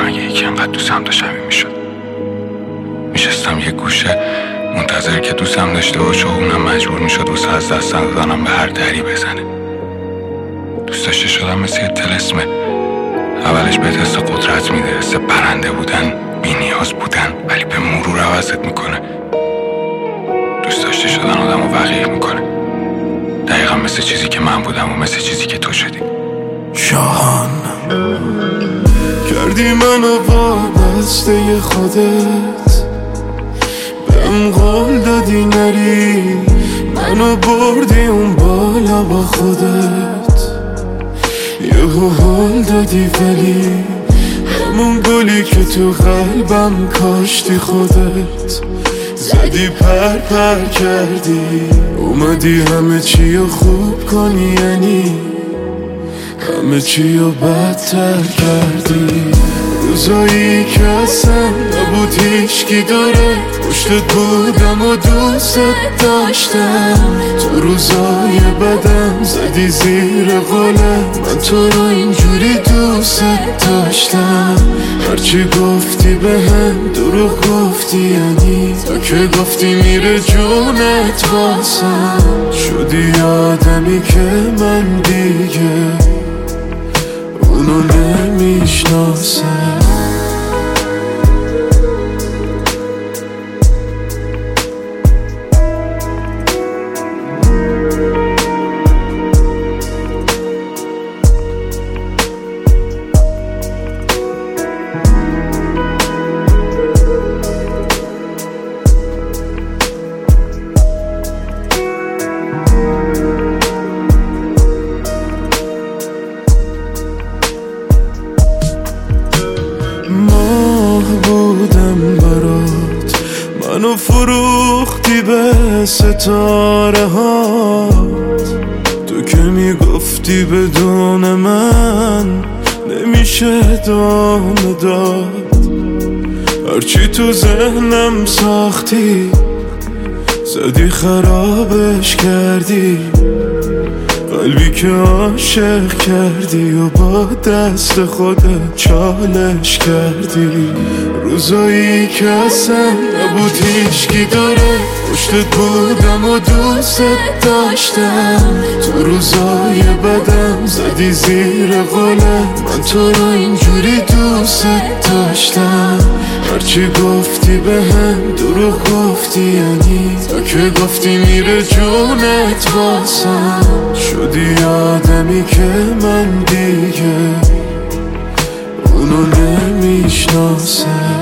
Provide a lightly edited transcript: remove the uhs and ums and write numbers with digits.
اگه یکی انقدر دوستم داشت همین میشد. میشستم یه گوشه منتظر که دوستم داشته باشه و اونم مجبور میشد واسه از دستم دادنم به هر دری بزنه. دوست داشته شدم مثل یه طلسمه. اولش بهت حس قدرت میده، حس برنده بودن، بی نیاز بودن، ولی به مرور عوضت میکنه. دوست داشته شدن آدمو وقیح میکنه، دقیقا مثل چیزی که من بودم و مثل چیزی که تو شدی. شاهان کردی منو وابسته خودت، بهم قول دادی نری، منو بردی اون بالا با خودت. یهو حال دادی ولی همون گلی که تو قلبم کاشتی خودت. زدی پر پر کردی، اومدی همه چی رو خوب کنی، یعنی همه چی رو بدتر کردی. روزایی که اصلا نبود هیچکی داره، پشتت بودم و دوست داشتم. تو روزای بدم زدی زیر قولم، من تو رو اینجوری دوست داشتم. هرچی گفتی به هم دروغ گفتی، یعنی تا که گفتی میره جونت واسم. شدی آدمی که من دیگه اونو نمیشناسم. بودم برات، منو فروختی به ستاره هات. تو که میگفتی بدون من نمیشه ادامه داد. هرچی تو ذهنم ساختی زدی خرابش کردی، قلبی که عاشق کردی و با دست خودت چالش کردی. روزایی که اصلا نبود هیچکی داره، پشتت بودم و دوست داشتم. تو روزای بدم زدی زیر قولم، من تو رو اینجوری دوست داشتم. هرچی گفتی به هم دروغ گفتی، یعنی تا که گفتی میره جونت واسم. شدی آدمی که من دیگه اونو نمیشناسم.